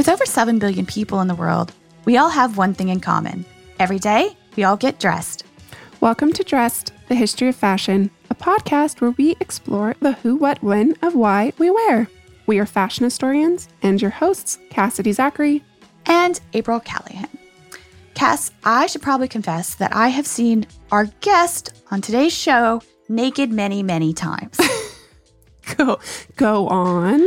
With over 7 billion people in the world, we all have one thing in common. Every day, we all get dressed. Welcome to Dressed, the History of Fashion, a podcast where we explore the who, what, when of why we wear. We are fashion historians and your hosts, Cassidy Zachary and April Callahan. Cass, I should probably confess that I have seen our guest on today's show naked many, many times. Go on.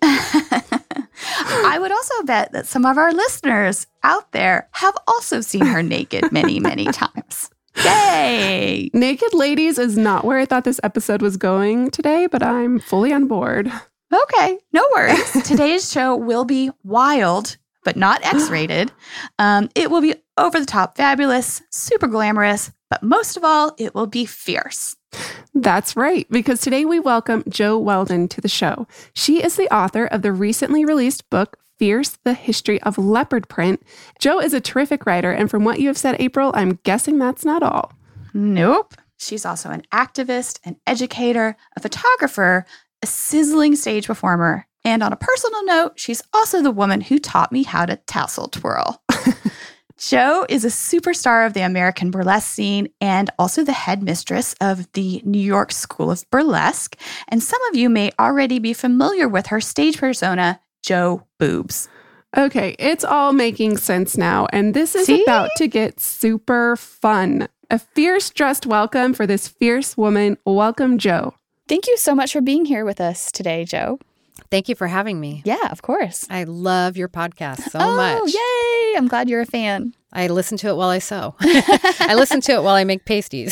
I would also bet that some of our listeners out there have also seen her naked many, many times. Yay! Naked ladies is not where I thought this episode was going today, but I'm fully on board. Okay, no worries. Today's show will be wild, but not X-rated. It will be over-the-top fabulous, super glamorous, but most of all, it will be fierce. That's right, because today we welcome Jo Weldon to the show. She is the author of the recently released book, Fierce, the History of Leopard Print. Jo is a terrific writer, and from what you have said, April, I'm guessing that's not all. Nope. She's also an activist, an educator, a photographer, a sizzling stage performer, and on a personal note, she's also the woman who taught me how to tassel twirl. Jo is a superstar of the American burlesque scene and also the headmistress of the New York School of Burlesque. And some of you may already be familiar with her stage persona, Jo Boobs. Okay, it's all making sense now, and this is about to get super fun. A fierce dressed welcome for this fierce woman. Welcome, Jo. Thank you so much for being here with us today, Jo. Thank you for having me. Yeah, of course. I love your podcast so much. Oh, yay! I'm glad you're a fan. I listen to it while I sew. I listen to it while I make pasties.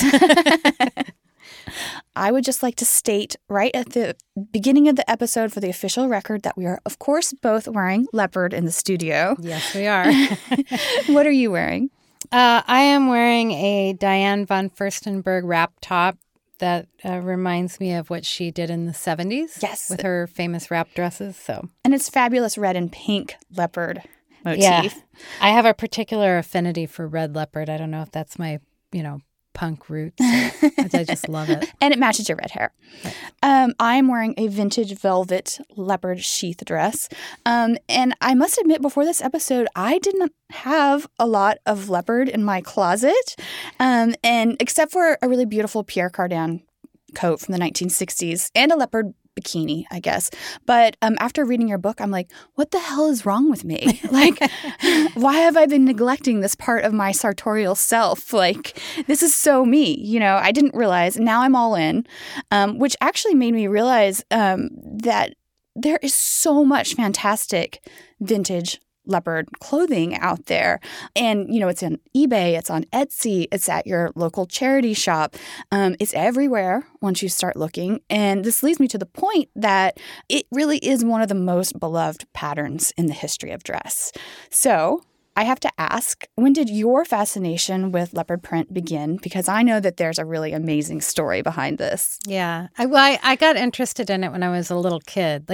I would just like to state right at the beginning of the episode for the official record that we are, of course, both wearing leopard in the studio. Yes, we are. What are you wearing? I am wearing a Diane von Furstenberg wrap top that reminds me of what she did in the 70s. Yes. With her famous wrap dresses. And it's fabulous red and pink leopard motif. Yeah. I have a particular affinity for red leopard. I don't know if that's my, punk roots. I just love it. And it matches your red hair. Right. I'm wearing a vintage velvet leopard sheath dress. And I must admit, before this episode, I didn't have a lot of leopard in my closet. And except for a really beautiful Pierre Cardin coat from the 1960s and a leopard bikini, I guess. But after reading your book, I'm like, what the hell is wrong with me? Like, why have I been neglecting this part of my sartorial self? Like, this is so me. I didn't realize. Now I'm all in, which actually made me realize that there is so much fantastic vintage leopard clothing out there. And, it's on eBay, it's on Etsy, it's at your local charity shop. It's everywhere once you start looking. And this leads me to the point that it really is one of the most beloved patterns in the history of dress. So I have to ask, when did your fascination with leopard print begin? Because I know that there's a really amazing story behind this. Yeah. I got interested in it when I was a little kid,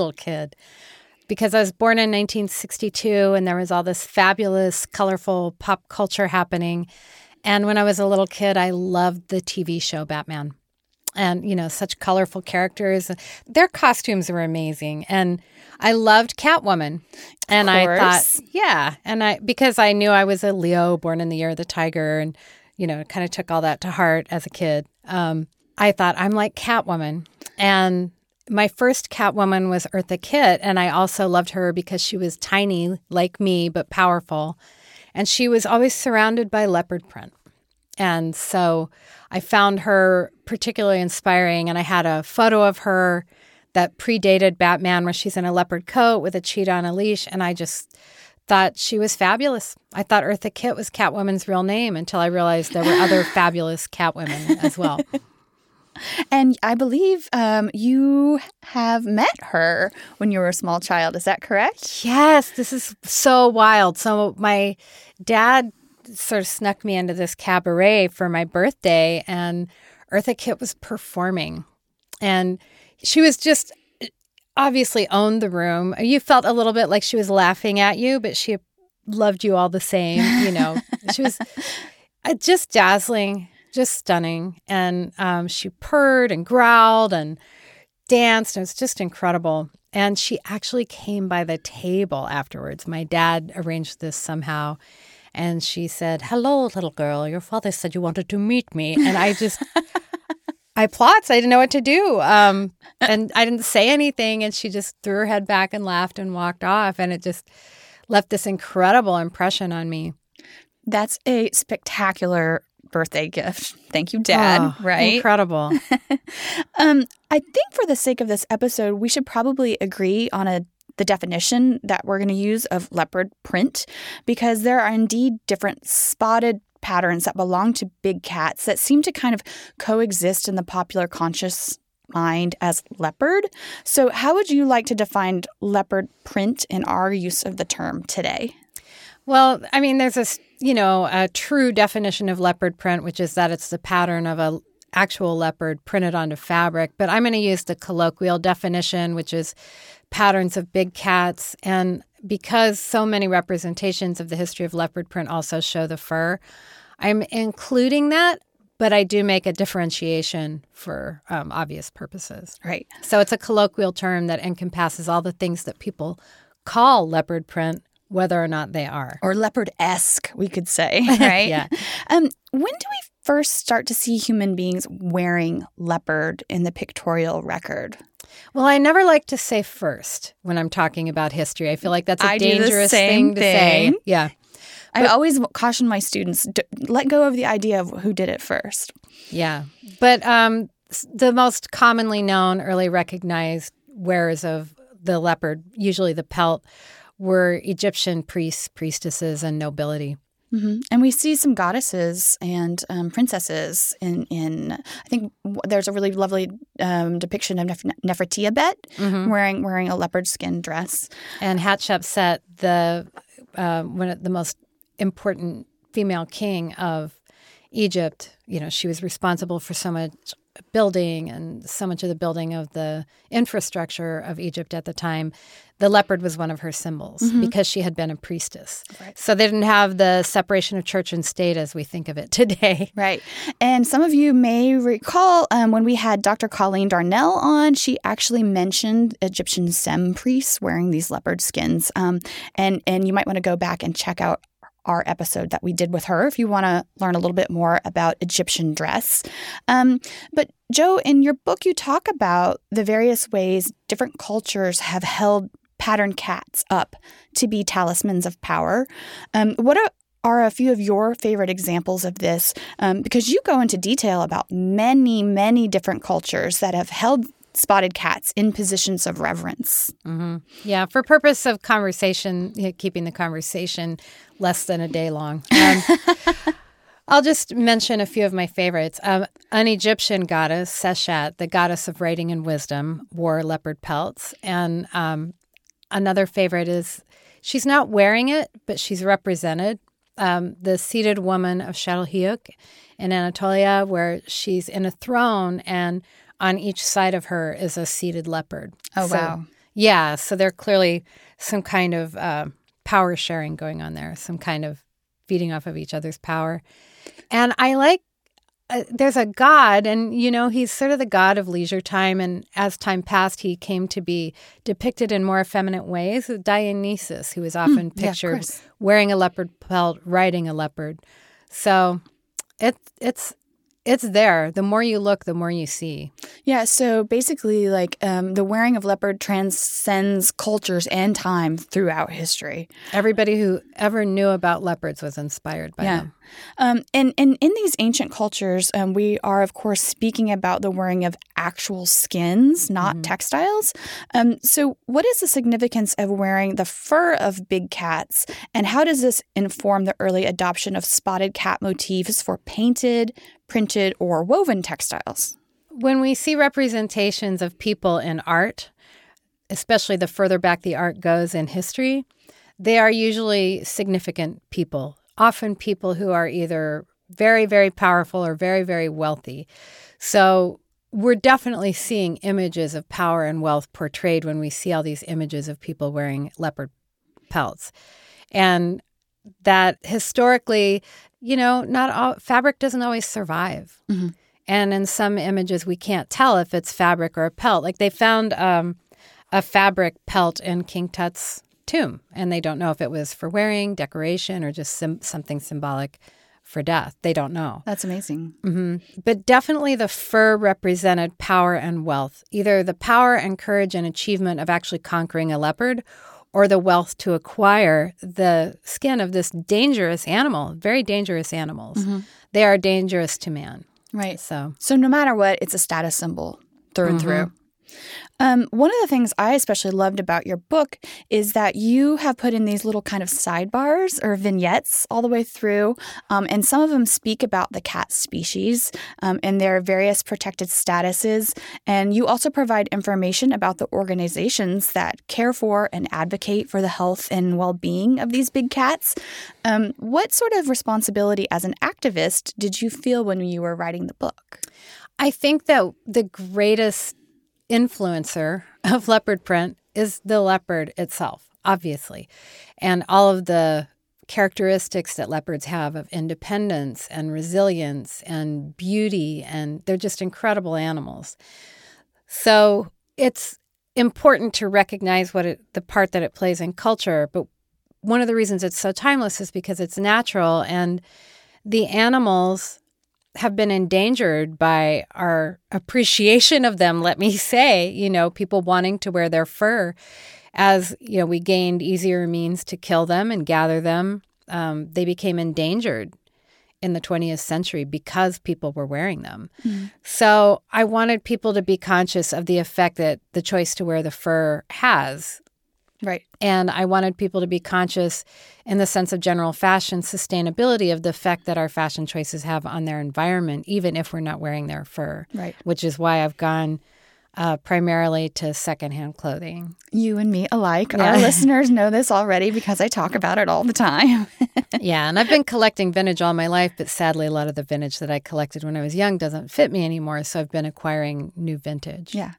because I was born in 1962 and there was all this fabulous, colorful pop culture happening. And when I was a little kid, I loved the TV show Batman. And, such colorful characters. Their costumes were amazing. And I loved Catwoman. And I thought, yeah. And because I knew I was a Leo, born in the year of the tiger, and, kind of took all that to heart as a kid. I thought, I'm like Catwoman. And my first Catwoman was Eartha Kitt, and I also loved her because she was tiny like me, but powerful. And she was always surrounded by leopard print. And so I found her particularly inspiring, and I had a photo of her that predated Batman where she's in a leopard coat with a cheetah on a leash, and I just thought she was fabulous. I thought Eartha Kitt was Catwoman's real name until I realized there were other fabulous Catwomen as well. And I believe you have met her when you were a small child. Is that correct? Yes, this is so wild. So my dad sort of snuck me into this cabaret for my birthday, and Eartha Kitt was performing. And she was just obviously owned the room. You felt a little bit like she was laughing at you, but she loved you all the same. She was just dazzling, just stunning. And she purred and growled and danced. It was just incredible. And she actually came by the table afterwards. My dad arranged this somehow. And she said, "Hello, little girl. Your father said you wanted to meet me." And I just, I plots. I didn't know what to do. And I didn't say anything. And she just threw her head back and laughed and walked off. And it just left this incredible impression on me. That's a spectacular birthday gift. Thank you, Dad. Right? Incredible. I think for the sake of this episode, we should probably agree on the definition that we're going to use of leopard print, because there are indeed different spotted patterns that belong to big cats that seem to kind of coexist in the popular conscious mind as leopard. So how would you like to define leopard print in our use of the term today? Well, I mean, there's a true definition of leopard print, which is that it's the pattern of a actual leopard printed onto fabric. But I'm going to use the colloquial definition, which is patterns of big cats. And because so many representations of the history of leopard print also show the fur, I'm including that, but I do make a differentiation for obvious purposes. Right. So it's a colloquial term that encompasses all the things that people call leopard print, whether or not they are. Or leopard-esque, we could say, right? Yeah. When do we first start to see human beings wearing leopard in the pictorial record? Well, I never like to say first when I'm talking about history. I feel like that's a dangerous thing to say. Yeah. I always caution my students, let go of the idea of who did it first. Yeah. But the most commonly known, early recognized wearers of the leopard, usually the pelt, were Egyptian priests, priestesses, and nobility. Mm-hmm. And we see some goddesses and princesses in I think there's a really lovely depiction of Nefertiti wearing a leopard skin dress. And Hatshepsut, one of the most important female king of Egypt, she was responsible for so much building and so much of the building of the infrastructure of Egypt at the time. The leopard was one of her symbols because she had been a priestess. Right. So they didn't have the separation of church and state as we think of it today. Right. And some of you may recall when we had Dr. Colleen Darnell on, she actually mentioned Egyptian Sem priests wearing these leopard skins. And you might want to go back and check out our episode that we did with her if you want to learn a little bit more about Egyptian dress. But Joe, in your book, you talk about the various ways different cultures have held patterned cats up to be talismans of power. What are a few of your favorite examples of this? Because you go into detail about many, many different cultures that have held spotted cats in positions of reverence. Mm-hmm. Yeah, for purpose of conversation, keeping the conversation less than a day long. I'll just mention a few of my favorites. An Egyptian goddess, Seshat, the goddess of writing and wisdom, wore leopard pelts. And another favorite is, she's not wearing it, but she's represented. The seated woman of Çatalhöyük in Anatolia, where she's in a throne and on each side of her is a seated leopard. Oh, wow. Yeah, so there clearly some kind of power sharing going on there, some kind of feeding off of each other's power. And I like, there's a god, and, he's sort of the god of leisure time. And as time passed, he came to be depicted in more effeminate ways. Dionysus, who is often pictured wearing a leopard pelt, riding a leopard. So it's there. The more you look, the more you see. Yeah, so basically, the wearing of leopard transcends cultures and time throughout history. Everybody who ever knew about leopards was inspired by them. And in these ancient cultures, we are, of course, speaking about the wearing of actual skins, not textiles. So what is the significance of wearing the fur of big cats, and how does this inform the early adoption of spotted cat motifs for painted, printed, or woven textiles? When we see representations of people in art, especially the further back the art goes in history, they are usually significant people, often people who are either very, very powerful or very, very wealthy. So we're definitely seeing images of power and wealth portrayed when we see all these images of people wearing leopard pelts. And that historically, not all fabric doesn't always survive. Mm-hmm. And in some images, we can't tell if it's fabric or a pelt. Like they found a fabric pelt in King Tut's tomb, and they don't know if it was for wearing, decoration, or just something symbolic for death. They don't know. That's amazing. Mm-hmm. But definitely the fur represented power and wealth, either the power and courage and achievement of actually conquering a leopard or the wealth to acquire the skin of this dangerous animal, very dangerous animals. Mm-hmm. They are dangerous to man. Right. So no matter what, it's a status symbol through and through. One of the things I especially loved about your book is that you have put in these little kind of sidebars or vignettes all the way through, and some of them speak about the cat species and their various protected statuses. And you also provide information about the organizations that care for and advocate for the health and well-being of these big cats. What sort of responsibility as an activist did you feel when you were writing the book? I think that the greatest influencer of leopard print is the leopard itself, obviously, and all of the characteristics that leopards have of independence and resilience and beauty, and they're just incredible animals. So it's important to recognize the part that it plays in culture, but one of the reasons it's so timeless is because it's natural, and the animals have been endangered by our appreciation of them, let me say, people wanting to wear their fur. As, we gained easier means to kill them and gather them, they became endangered in the 20th century because people were wearing them. Mm-hmm. So I wanted people to be conscious of the effect that the choice to wear the fur has. Right. And I wanted people to be conscious in the sense of general fashion sustainability of the effect that our fashion choices have on their environment, even if we're not wearing their fur. Right. Which is why I've gone primarily to secondhand clothing. You and me alike. Yeah. Our listeners know this already because I talk about it all the time. Yeah, and I've been collecting vintage all my life, but sadly a lot of the vintage that I collected when I was young doesn't fit me anymore, so I've been acquiring new vintage. Yeah.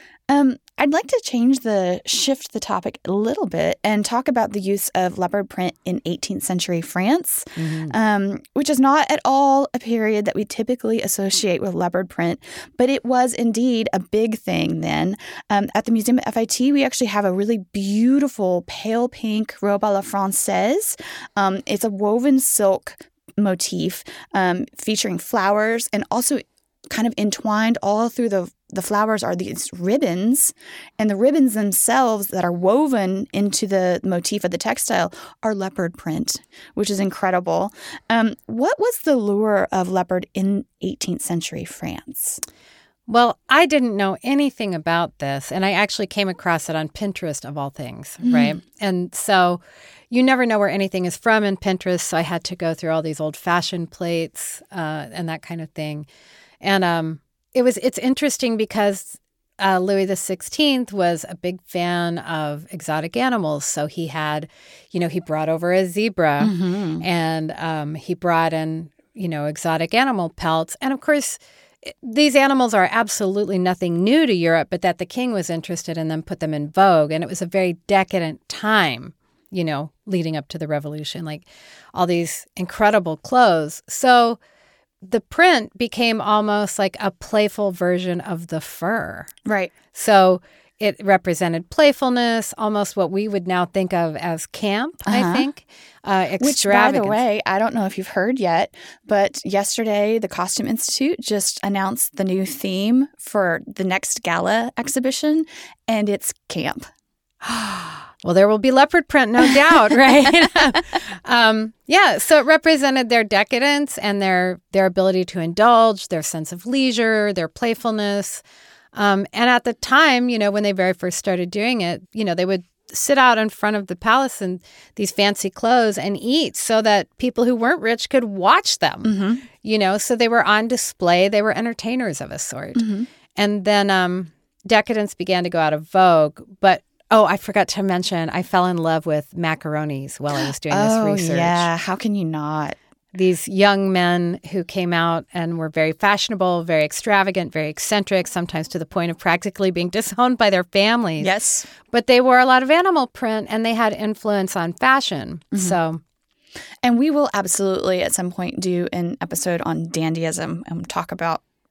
I'd like to shift the topic a little bit and talk about the use of leopard print in 18th century France, which is not at all a period that we typically associate with leopard print, but it was indeed a big thing then. At the Museum at FIT, we actually have a really beautiful pale pink robe à la Française. It's a woven silk motif featuring flowers, and also kind of entwined all through the flowers are these ribbons, and the ribbons themselves that are woven into the motif of the textile are leopard print, which is incredible. What was the lure of leopard in 18th century France? Well, I didn't know anything about this, and I actually came across it on Pinterest of all things, right? And so you never know where anything is from in Pinterest, so I had to go through all these old fashion plates and that kind of thing. And it's interesting because Louis XVI was a big fan of exotic animals. So he had, he brought over a zebra and he brought in, exotic animal pelts. And of course, these animals are absolutely nothing new to Europe, but that the king was interested in them, put them in vogue. And it was a very decadent time, leading up to the revolution, like all these incredible clothes. So the print became almost like a playful version of the fur. Right. So it represented playfulness, almost what we would now think of as camp, I think. Which, by the way, I don't know if you've heard yet, but yesterday the Costume Institute just announced the new theme for the next gala exhibition, and it's camp. Well, there will be leopard print, no doubt, right? So it represented their decadence and their ability to indulge, their sense of leisure, their playfulness. And at the time, when they very first started doing it, they would sit out in front of the palace in these fancy clothes and eat so that people who weren't rich could watch them, so they were on display. They were entertainers of a sort. And then decadence began to go out of vogue, but I forgot to mention, I fell in love with macaronis while I was doing this research. Oh, yeah. How can you not? These young men who came out and were very fashionable, very extravagant, very eccentric, sometimes to the point of practically being disowned by their families. Yes. But they wore a lot of animal print, and they had influence on fashion. So, and we will absolutely at some point do an episode on dandyism and talk about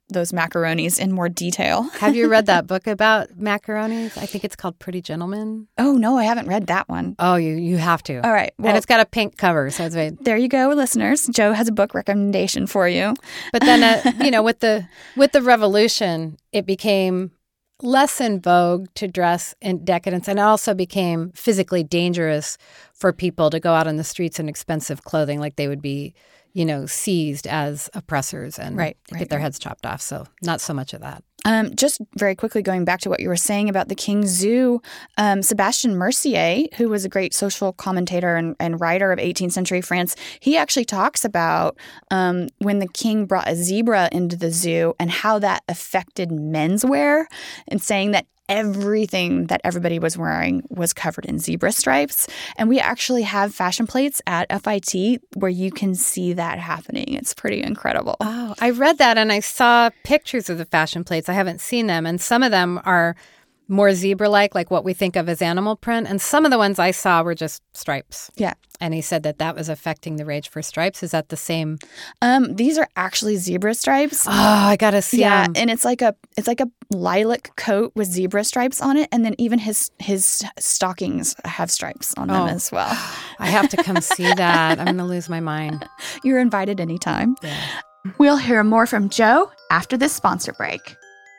those macaronis in more detail. Have you read that book about macaronis? I think it's called Pretty Gentleman. Oh, no, I haven't read that one. Oh, you have to. All right. Well, and it's got a pink cover. So it's very... There you go, listeners. Joe has a book recommendation for you. But then, with the revolution, it became less in vogue to dress in decadence, and it also became physically dangerous for people to go out on the streets in expensive clothing, like they would be, seized as oppressors and get their heads chopped off. So not so much of that. Just very quickly going back to what you were saying about the King's Zoo, Sebastian Mercier, who was a great social commentator and writer of 18th century France, he actually talks about when the king brought a zebra into the zoo and how that affected menswear, and saying that everything that everybody was wearing was covered in zebra stripes. And we actually have fashion plates at FIT where you can see that happening. It's pretty incredible. Oh, I read that and I saw pictures of the fashion plates. I haven't seen them. And some of them are more zebra-like, like what we think of as animal print. And some of the ones I saw were just stripes. Yeah. And he said that was affecting the rage for stripes. Is that the same? These are actually zebra stripes. Oh, I gotta see them. And it's like a lilac coat with zebra stripes on it, and then even his stockings have stripes on them as well. I have to come see that. I'm gonna lose my mind. You're invited anytime. Yeah. We'll hear more from Joe after this sponsor break.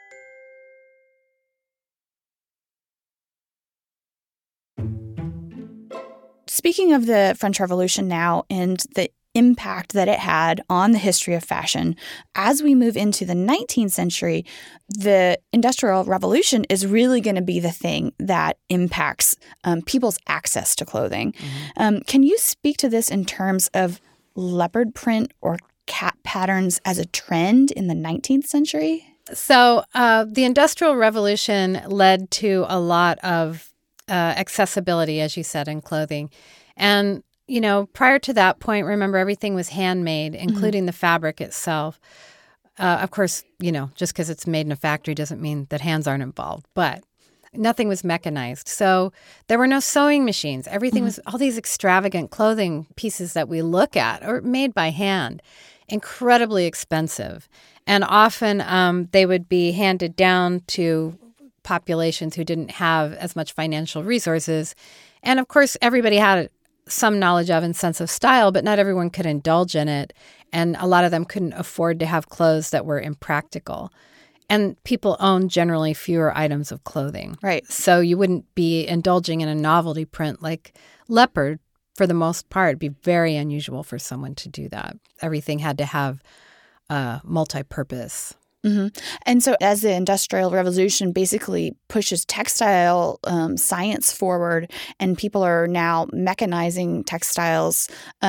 Speaking of the French Revolution now and the impact that it had on the history of fashion, as we move into the 19th century, the Industrial Revolution is really going to be the thing that impacts people's access to clothing. Mm-hmm. Can you speak to this in terms of leopard print or cat patterns as a trend in the 19th century? So the Industrial Revolution led to a lot of accessibility, as you said, in clothing. And, prior to that point, remember, everything was handmade, including the fabric itself. Of course, just because it's made in a factory doesn't mean that hands aren't involved, but nothing was mechanized. So there were no sewing machines. Everything was all these extravagant clothing pieces that we look at are made by hand, incredibly expensive. And often they would be handed down to populations who didn't have as much financial resources. And of course, everybody had some knowledge of and sense of style, but not everyone could indulge in it. And a lot of them couldn't afford to have clothes that were impractical. And people owned generally fewer items of clothing. Right. So you wouldn't be indulging in a novelty print like leopard for the most part. It'd be very unusual for someone to do that. Everything had to have multi-purpose. Mm-hmm. And so as the Industrial Revolution basically pushes textile science forward and people are now mechanizing textiles,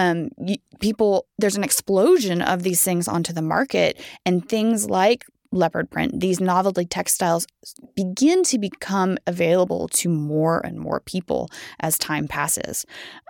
there's an explosion of these things onto the market, and things like leopard print, these novelty textiles begin to become available to more and more people as time passes.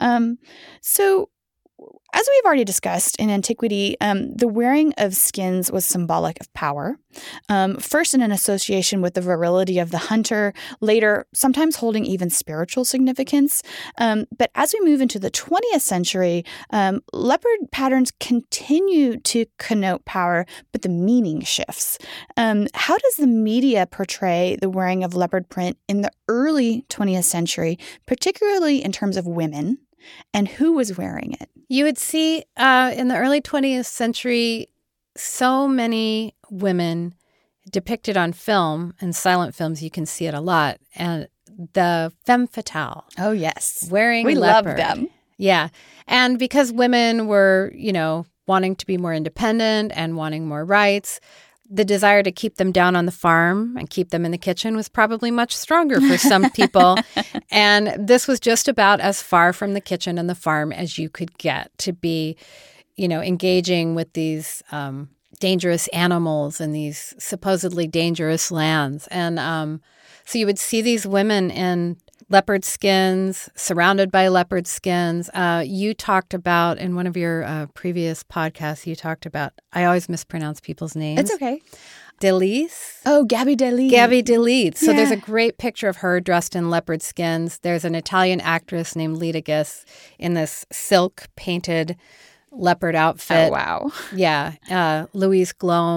So as we've already discussed, in antiquity, the wearing of skins was symbolic of power, first in an association with the virility of the hunter, later sometimes holding even spiritual significance. But as we move into the 20th century, leopard patterns continue to connote power, but the meaning shifts. How does the media portray the wearing of leopard print in the early 20th century, particularly in terms of women? And who was wearing it? You would see in the early 20th century so many women depicted on film, and silent films, you can see it a lot, and the femme fatale. Oh, yes. Wearing we leopard. love them. Yeah. And because women were, wanting to be more independent and wanting more rights, the desire to keep them down on the farm and keep them in the kitchen was probably much stronger for some people. And this was just about as far from the kitchen and the farm as you could get to be, engaging with these dangerous animals in these supposedly dangerous lands. And so you would see these women in leopard skins, surrounded by leopard skins. You talked about, in one of your previous podcasts, I always mispronounce people's names. It's okay. Delis. Oh, Gabby Delis. Gabby Delis. So Yeah. there's a great picture of her dressed in leopard skins. There's an Italian actress named Lita Giss in this silk painted leopard outfit. Oh, wow. Yeah. Louise Glome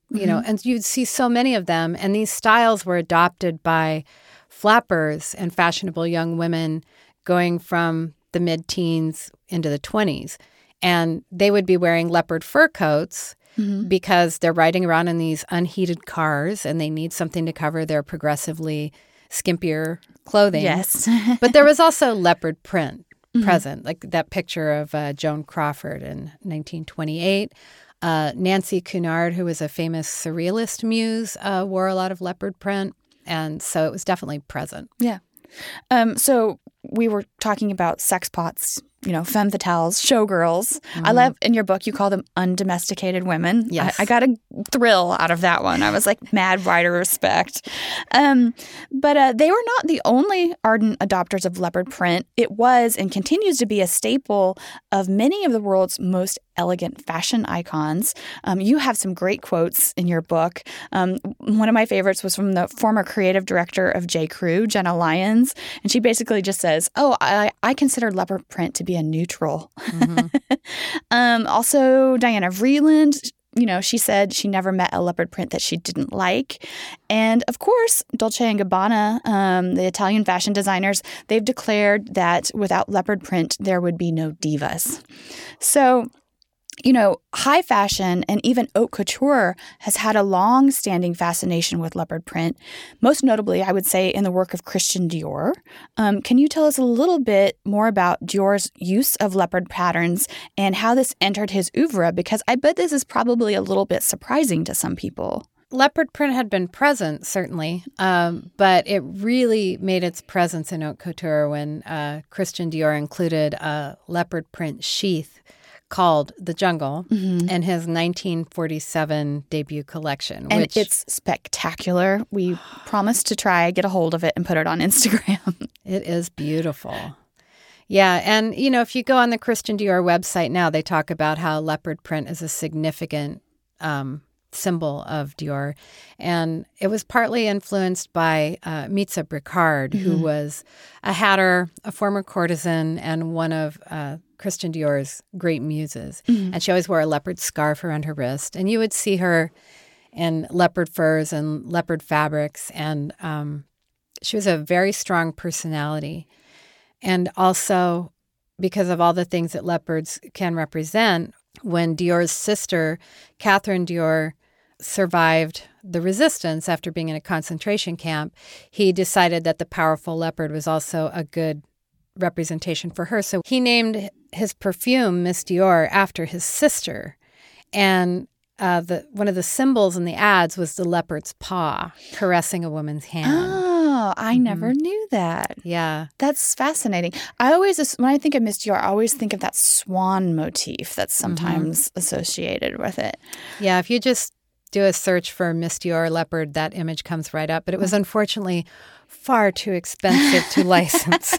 you know, and you'd see so many of them. And these styles were adopted by flappers and fashionable young women going from the mid-teens into the 20s. And they would be wearing leopard fur coats because they're riding around in these unheated cars and they need something to cover their progressively skimpier clothing. Yes. But there was also leopard print present, like that picture of Joan Crawford in 1928. Nancy Cunard, who was a famous surrealist muse, wore a lot of leopard print. And so it was definitely present. Yeah. So we were talking about sex pots, you know, femme fatales, showgirls. I love, in your book, you call them undomesticated women. Yes. I got a thrill out of that one. I was like, mad writer respect. But they were not the only ardent adopters of leopard print. It was and continues to be a staple of many of the world's most elegant fashion icons. You have some great quotes in your book. One of my favorites was from the former creative director of J. Crew, Jenna Lyons. And she basically just says, I consider leopard print to be a neutral. Also, Diana Vreeland, you know, she said she never met a leopard print that she didn't like. And of course, Dolce & Gabbana, the Italian fashion designers, they've declared that without leopard print, there would be no divas. So, you know, high fashion and even haute couture has had a long-standing fascination with leopard print, most notably, I would say, in the work of Christian Dior. Can you tell us a little bit more about Dior's use of leopard patterns and how this entered his oeuvre? Because I bet this is probably a little bit surprising to some people. Leopard print had been present, certainly, but it really made its presence in haute couture when Christian Dior included a leopard print sheath called The Jungle in his 1947 debut collection. And it's spectacular. We promised to get a hold of it and put it on Instagram. It is beautiful. Yeah, and, you know, if you go on the Christian Dior website now, they talk about how leopard print is a significant symbol of Dior. And it was partly influenced by Mitza Bricard, who was a hatter, a former courtesan, and one of Christian Dior's great muses. And she always wore a leopard scarf around her wrist. And you would see her in leopard furs and leopard fabrics. And she was a very strong personality. And also, because of all the things that leopards can represent, when Dior's sister, Catherine Dior, survived the resistance after being in a concentration camp, he decided that the powerful leopard was also a good representation for her. So he named his perfume Miss Dior after his sister. And one of the symbols in the ads was the leopard's paw caressing a woman's hand. Oh, I never knew that. Yeah. That's fascinating. When I think of Miss Dior, I always think of that swan motif that's sometimes associated with it. Yeah, if you just do a search for Miss Dior leopard, that image comes right up. But it was unfortunately far too expensive to license.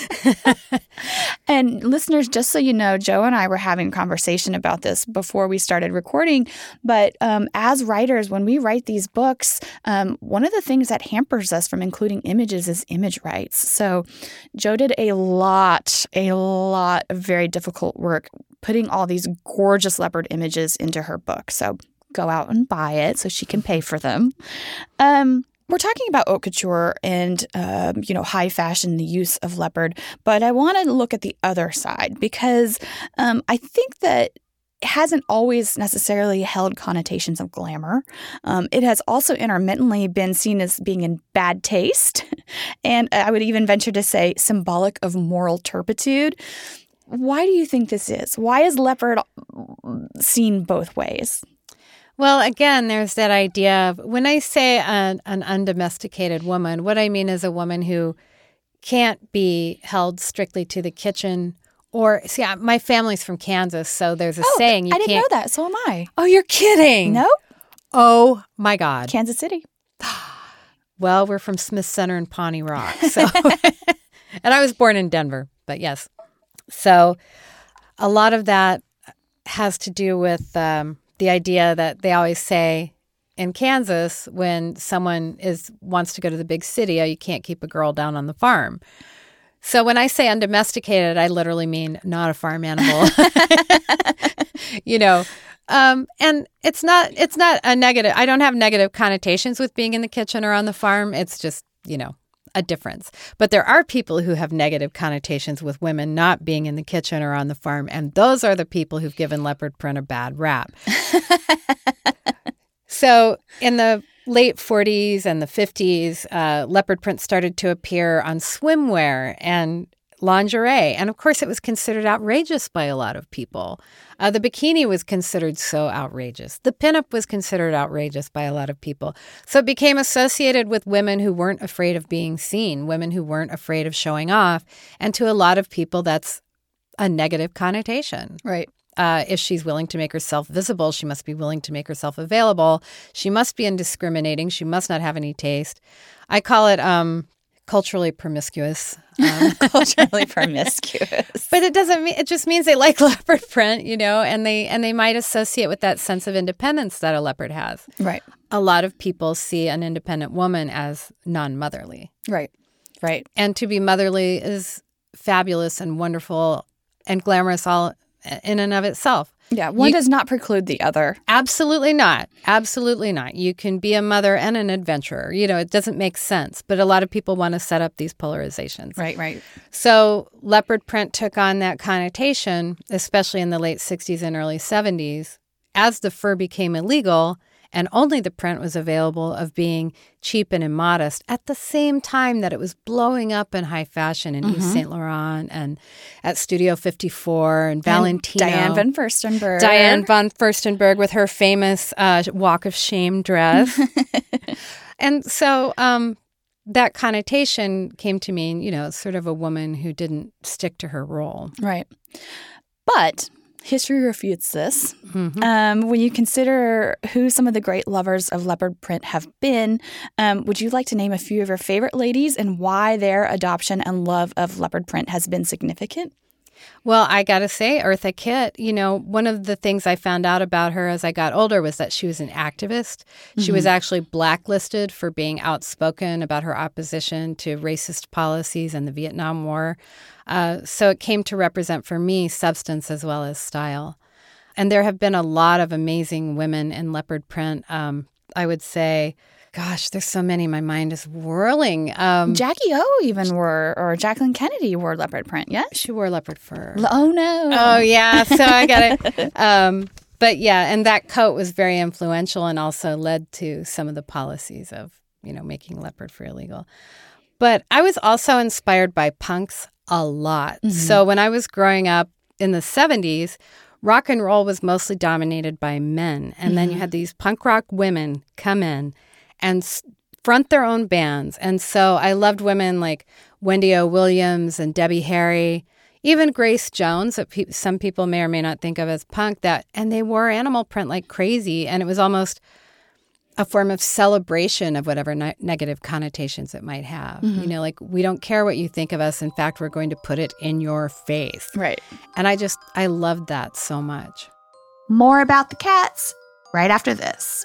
And listeners, just so you know, Joe and I were having a conversation about this before we started recording. But as writers, when we write these books, one of the things that hampers us from including images is image rights. So Joe did a lot of very difficult work putting all these gorgeous leopard images into her book. So go out and buy it so she can pay for them. We're talking about haute couture and, high fashion, the use of leopard, but I want to look at the other side because I think that it hasn't always necessarily held connotations of glamour. It has also intermittently been seen as being in bad taste, and I would even venture to say symbolic of moral turpitude. Why do you think this is? Why is leopard seen both ways? Well, again, there's that idea of when I say an undomesticated woman, what I mean is a woman who can't be held strictly to the kitchen. Or, see, my family's from Kansas, so there's a saying you I can't. didn't know that. So am I. Oh, you're kidding. No? Oh, my God. Kansas City. Well, we're from Smith Center and Pawnee Rock. So, and I was born in Denver, but yes. So a lot of that has to do with the idea that they always say in Kansas when someone wants to go to the big city, you can't keep a girl down on the farm. So when I say undomesticated, I literally mean not a farm animal. And it's not a negative. I don't have negative connotations with being in the kitchen or on the farm. It's just, a difference. But there are people who have negative connotations with women not being in the kitchen or on the farm. And those are the people who've given leopard print a bad rap. So in the late 40s and the 50s, leopard print started to appear on swimwear and lingerie. And of course, it was considered outrageous by a lot of people. The bikini was considered so outrageous. The pinup was considered outrageous by a lot of people. So it became associated with women who weren't afraid of being seen, women who weren't afraid of showing off. And to a lot of people, that's a negative connotation. Right. If she's willing to make herself visible, she must be willing to make herself available. She must be undiscriminating. She must not have any taste. I call it culturally promiscuous. Culturally promiscuous. But it doesn't mean, it just means they like leopard print, and they might associate with that sense of independence that a leopard has. Right. A lot of people see an independent woman as non-motherly. Right. Right. And to be motherly is fabulous and wonderful and glamorous all in and of itself. Yeah, one does not preclude the other. Absolutely not. Absolutely not. You can be a mother and an adventurer. It doesn't make sense. But a lot of people want to set up these polarizations. Right, right. So leopard print took on that connotation, especially in the late 60s and early 70s, as the fur became illegal and only the print was available of being cheap and immodest at the same time that it was blowing up in high fashion in Yves Saint Laurent and at Studio 54 and Valentino. Diane von Furstenberg. Diane von Furstenberg with her famous Walk of Shame dress. And so that connotation came to mean, sort of a woman who didn't stick to her role. Right. But history refutes this. When you consider who some of the great lovers of leopard print have been, would you like to name a few of your favorite ladies and why their adoption and love of leopard print has been significant? Well, I got to say, Eartha Kitt, one of the things I found out about her as I got older was that she was an activist. She was actually blacklisted for being outspoken about her opposition to racist policies and the Vietnam War. So it came to represent for me substance as well as style. And there have been a lot of amazing women in leopard print. I would say, gosh, there's so many. My mind is whirling. Jackie O even or Jacqueline Kennedy wore leopard print, yes? She wore leopard fur. Oh, no. Oh, yeah. So I got it. But yeah, and that coat was very influential and also led to some of the policies of, making leopard fur illegal. But I was also inspired by punks a lot. So when I was growing up in the 70s, rock and roll was mostly dominated by men. And then you had these punk rock women come in and front their own bands. And so I loved women like Wendy O. Williams and Debbie Harry, even Grace Jones, that some people may or may not think of as punk, and they wore animal print like crazy. And it was almost a form of celebration of whatever negative connotations it might have. Like, we don't care what you think of us. In fact, we're going to put it in your face. Right. And I loved that so much. More about the cats right after this.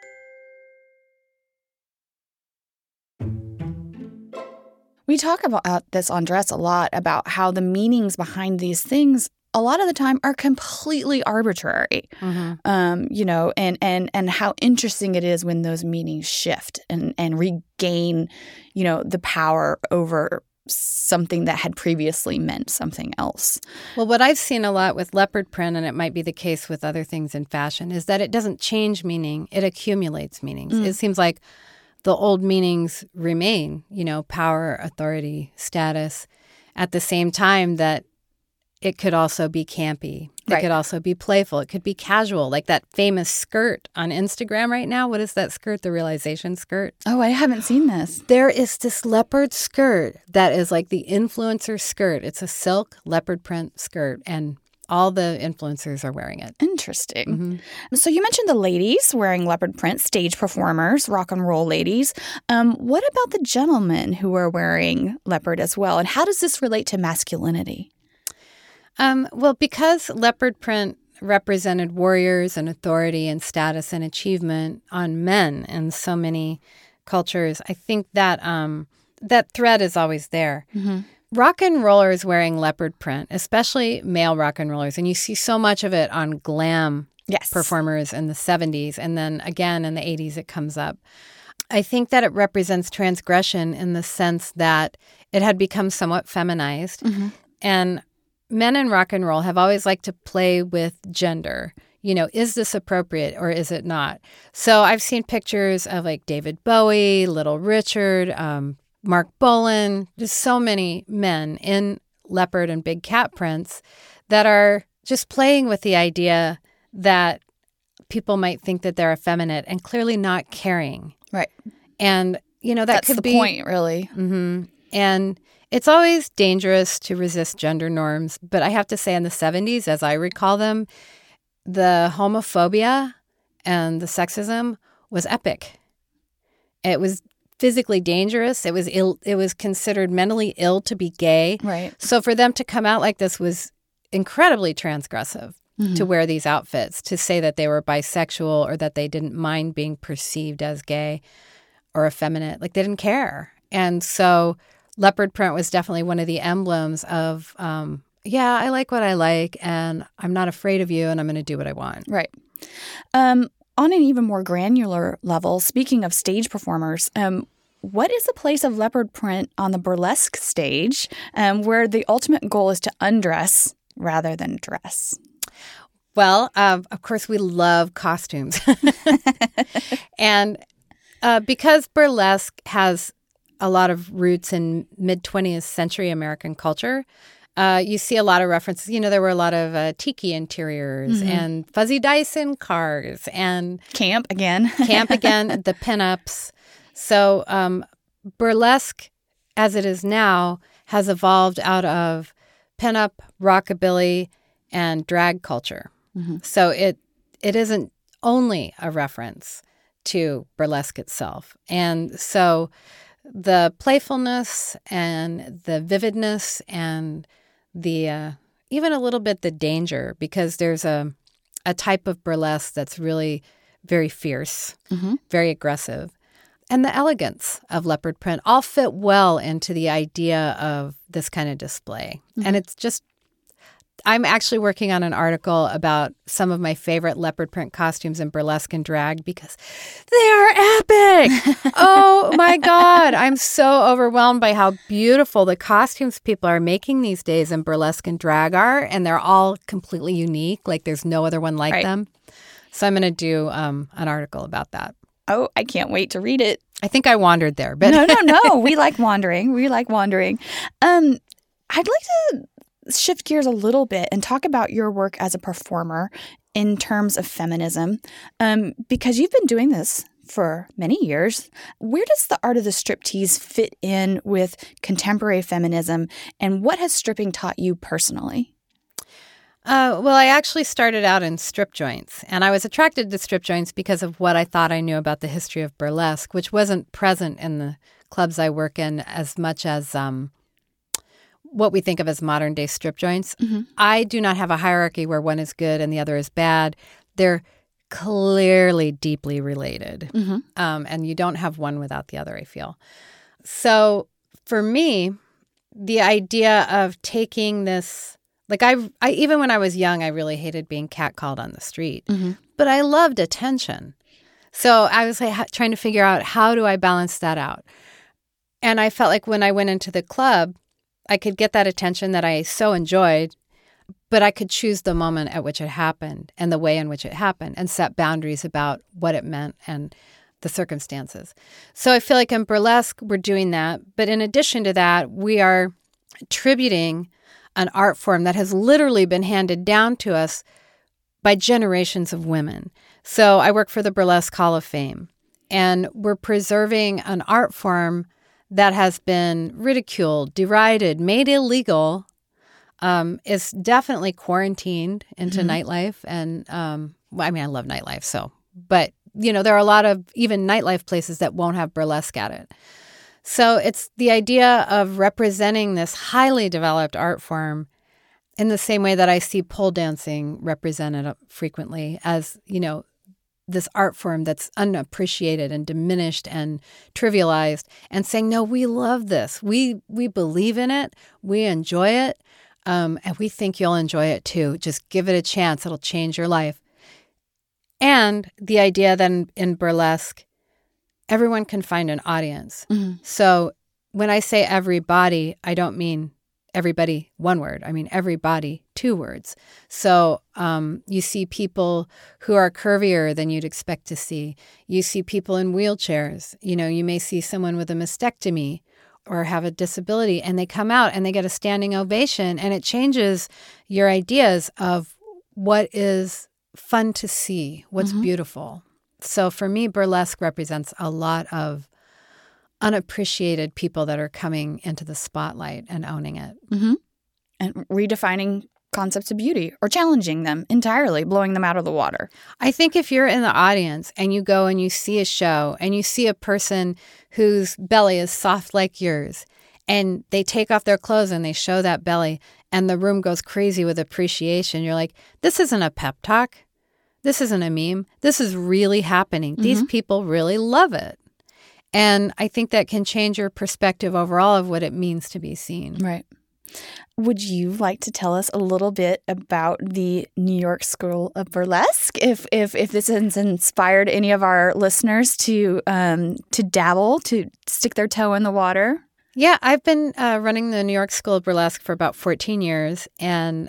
We talk about this on Dress a lot, about how the meanings behind these things a lot of the time are completely arbitrary, and how interesting it is when those meanings shift and regain, the power over something that had previously meant something else. Well, what I've seen a lot with leopard print, and it might be the case with other things in fashion, is that it doesn't change meaning, it accumulates meanings. It seems like the old meanings remain, power, authority, status, at the same time that it could also be campy. It could also be playful. It could be casual, like that famous skirt on Instagram right now. What is that skirt? The Realization skirt? Oh, I haven't seen this. There is this leopard skirt that is like the influencer skirt. It's a silk leopard print skirt, and all the influencers are wearing it. Interesting. So you mentioned the ladies wearing leopard print, stage performers, rock and roll ladies. What about the gentlemen who are wearing leopard as well? And how does this relate to masculinity? Well, because leopard print represented warriors and authority and status and achievement on men in so many cultures, I think that that thread is always there. Rock and rollers wearing leopard print, especially male rock and rollers, and you see so much of it on glam performers in the 70s. And then again in the 80s, it comes up. I think that it represents transgression in the sense that it had become somewhat feminized. And men in rock and roll have always liked to play with gender. Is this appropriate or is it not? So I've seen pictures of like David Bowie, Little Richard, Mark Bolan, just so many men in leopard and big cat prints that are just playing with the idea that people might think that they're effeminate and clearly not caring. Right. And, that That's could the be point, really. And it's always dangerous to resist gender norms. But I have to say in the 70s, as I recall them, the homophobia and the sexism was epic. It was physically dangerous. It was considered mentally ill to be gay. Right. So for them to come out like this was incredibly transgressive to wear these outfits, to say that they were bisexual or that they didn't mind being perceived as gay or effeminate. Like they didn't care. And so leopard print was definitely one of the emblems of, I like what I like and I'm not afraid of you and I'm going to do what I want. Right. On an even more granular level, speaking of stage performers, what is the place of leopard print on the burlesque stage where the ultimate goal is to undress rather than dress? Well, of course, we love costumes. And because burlesque has a lot of roots in mid-20th century American culture, you see a lot of references. There were a lot of tiki interiors and fuzzy dice in cars and camp again, the pinups. So burlesque, as it is now, has evolved out of pinup, rockabilly, and drag culture. So it isn't only a reference to burlesque itself. And so the playfulness and the vividness and the even a little bit the danger, because there's a type of burlesque that's really very fierce, very aggressive, and the elegance of leopard print all fit well into the idea of this kind of display. And it's just, I'm actually working on an article about some of my favorite leopard print costumes in burlesque and drag because they are epic. Oh my God. I'm so overwhelmed by how beautiful the costumes people are making these days in burlesque and drag are. And they're all completely unique. Like there's no other one like them. So I'm going to do an article about that. Oh, I can't wait to read it. I think I wandered there. But No. We like wandering. I'd like to shift gears a little bit and talk about your work as a performer in terms of feminism, because you've been doing this for many years. Where does the art of the striptease fit in with contemporary feminism, and what has stripping taught you personally? Well, I actually started out in strip joints, and I was attracted to strip joints because of what I thought I knew about the history of burlesque, which wasn't present in the clubs I work in as much as what we think of as modern-day strip joints. I do not have a hierarchy where one is good and the other is bad. They're clearly deeply related, and you don't have one without the other, I feel. So for me, the idea of taking this, like I even when I was young, I really hated being catcalled on the street, but I loved attention. So I was like trying to figure out, how do I balance that out? And I felt like when I went into the club, I could get that attention that I so enjoyed, but I could choose the moment at which it happened and the way in which it happened and set boundaries about what it meant and the circumstances. So I feel like in burlesque, we're doing that. But in addition to that, we are tributing an art form that has literally been handed down to us by generations of women. So I work for the Burlesque Hall of Fame, and we're preserving an art form that has been ridiculed, derided, made illegal, is definitely quarantined into nightlife. And I love nightlife, but there are a lot of even nightlife places that won't have burlesque at it. So it's the idea of representing this highly developed art form in the same way that I see pole dancing represented frequently as, this art form that's unappreciated and diminished and trivialized, and saying, no, we love this. We believe in it. We enjoy it. And we think you'll enjoy it too. Just give it a chance. It'll change your life. And the idea that in burlesque, everyone can find an audience. So when I say everybody, I don't mean everybody, one word. I mean everybody, two words. So you see people who are curvier than you'd expect to see. You see people in wheelchairs. You know, you may see someone with a mastectomy or have a disability, and they come out and they get a standing ovation, and it changes your ideas of what is fun to see, what's beautiful. So for me, burlesque represents a lot of unappreciated people that are coming into the spotlight and owning it. And redefining concepts of beauty or challenging them entirely, blowing them out of the water. I think if you're in the audience and you go and you see a show and you see a person whose belly is soft like yours, and they take off their clothes and they show that belly and the room goes crazy with appreciation, you're like, this isn't a pep talk. This isn't a meme. This is really happening. These people really love it. And I think that can change your perspective overall of what it means to be seen. Right. Would you like to tell us a little bit about the New York School of Burlesque? If this has inspired any of our listeners to dabble, to stick their toe in the water? Yeah, I've been running the New York School of Burlesque for about 14 years, and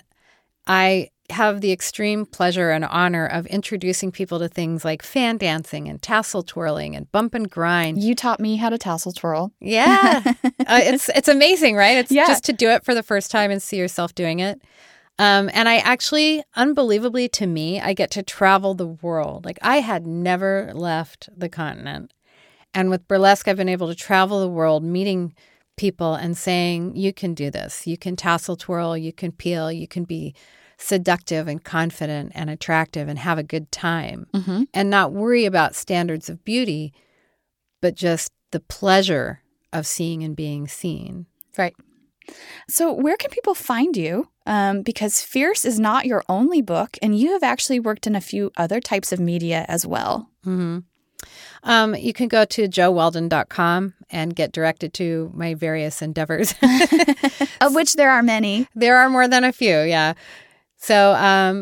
I have the extreme pleasure and honor of introducing people to things like fan dancing and tassel twirling and bump and grind. You taught me how to tassel twirl. Yeah. It's amazing, right? It's just to do it for the first time and see yourself doing it. And I actually, unbelievably to me, I get to travel the world. Like I had never left the continent. And with burlesque, I've been able to travel the world, meeting people and saying, you can do this. You can tassel twirl, you can peel, you can be seductive and confident and attractive and have a good time and not worry about standards of beauty, but just the pleasure of seeing and being seen. Right. So where can people find you? Because Fierce is not your only book, and you have actually worked in a few other types of media as well. You can go to joweldon.com and get directed to my various endeavors. Of which there are many. There are more than a few, yeah. So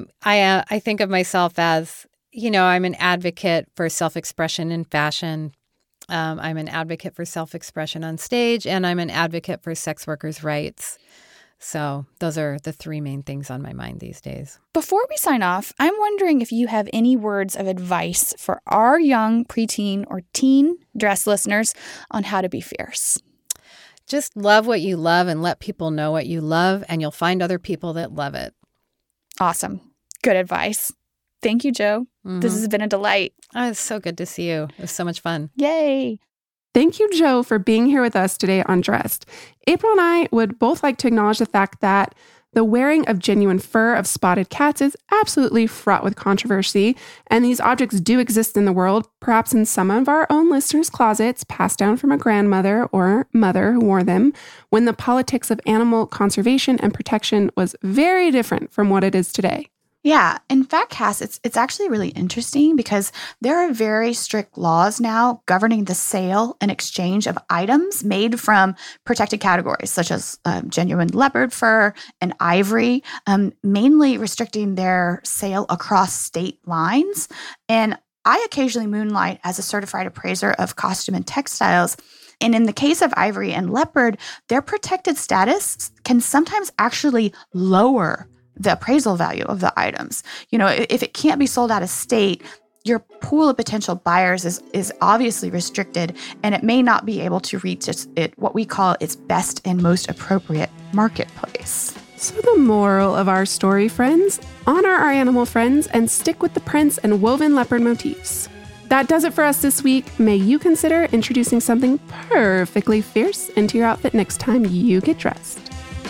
I think of myself as, you know, I'm an advocate for self-expression in fashion. I'm an advocate for self-expression on stage, and I'm an advocate for sex workers' rights. So those are the three main things on my mind these days. Before we sign off, I'm wondering if you have any words of advice for our young preteen or teen dress listeners on how to be fierce. Just love what you love and let people know what you love, and you'll find other people that love it. Awesome. Good advice. Thank you, Jo. This has been a delight. Oh, it's so good to see you. It was so much fun. Yay. Thank you, Jo, for being here with us today on Dressed. April and I would both like to acknowledge the fact that the wearing of genuine fur of spotted cats is absolutely fraught with controversy, and these objects do exist in the world, perhaps in some of our own listeners' closets, passed down from a grandmother or mother who wore them, when the politics of animal conservation and protection was very different from what it is today. Yeah. In fact, Cass, it's actually really interesting because there are very strict laws now governing the sale and exchange of items made from protected categories, such as genuine leopard fur and ivory, mainly restricting their sale across state lines. And I occasionally moonlight as a certified appraiser of costume and textiles. And in the case of ivory and leopard, their protected status can sometimes actually lower the appraisal value of the items. You know, if it can't be sold out of state, your pool of potential buyers is obviously restricted, and it may not be able to reach what we call its best and most appropriate marketplace. So the moral of our story, friends, honor our animal friends and stick with the prints and woven leopard motifs. That does it for us this week. May you consider introducing something perfectly fierce into your outfit next time you get dressed.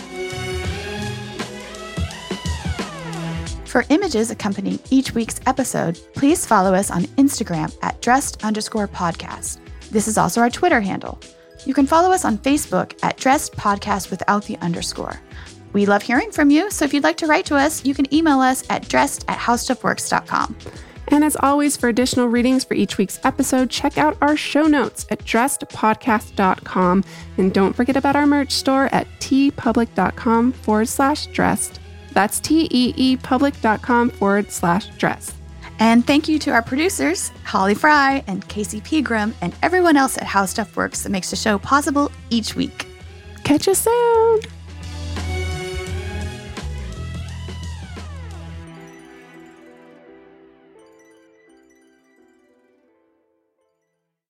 For images accompanying each week's episode, please follow us on Instagram at dressed_podcast. This is also our Twitter handle. You can follow us on Facebook at Dressed Podcast without the underscore. We love hearing from you, so if you'd like to write to us, you can email us at dressed@howstuffworks.com. And as always, for additional readings for each week's episode, check out our show notes at dressedpodcast.com. And don't forget about our merch store at teepublic.com/dressed. That's teepublic.com/dressed. And thank you to our producers, Holly Fry and Casey Pegram, and everyone else at How Stuff Works that makes the show possible each week. Catch us soon.